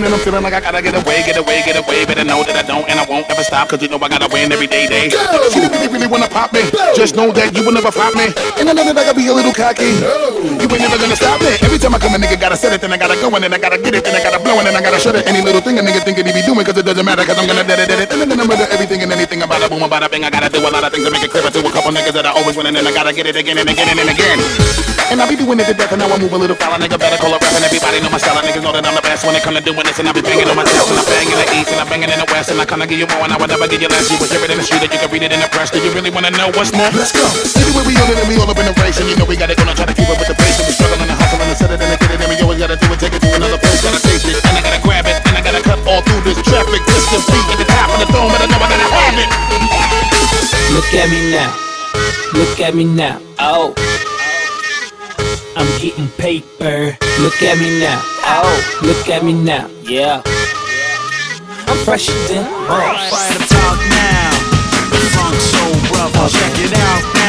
feeling and I'm feeling like I gotta get away. Better know that I don't and I won't ever stop, cause you know I gotta win every day. If you really wanna pop me, just know that you will never flop me. And I know that I gotta be a little cocky. You ain't never gonna stop me. Every time I come a nigga gotta set it, then I gotta go and then I gotta get it, then I gotta blow and then I gotta shut it. Any little thing a nigga thinking he be doing, cause it doesn't matter, cause I'm gonna dead it. And then I'm gonna everything and anything about a boom, about a bang. I gotta do a lot of things to make it clear to a couple niggas that I always win, and then I gotta get it again and again and again. And I be doing it to death, and now I move a little foul. Nigga better call a rap, and everybody know my style. Niggas know that I'm the best when it come to doing this. And I be banging on my chest, and I bang in the east, and I banging in the west, and I kinda give you more, and I would never give you less. You was hear it in the street, and you can read it in the press. Do you really wanna know what's more? Let's go. Anyway, we on it, and we all up in the race, and you know we got it gonna try to keep up with the pace. And we struggling and hustling and set it and get it, and we always gotta do it, take it to another place. Gotta taste it, and I gotta grab it, and I gotta cut all through this traffic. Distance feet at the top of the dome, but I know I gotta have it. Look at me now, look at me now, oh, I'm getting paper. Look at me now, oh, look at me now, yeah, I'm fresher than Fire to talk now, Funk Soul Brother, check it out.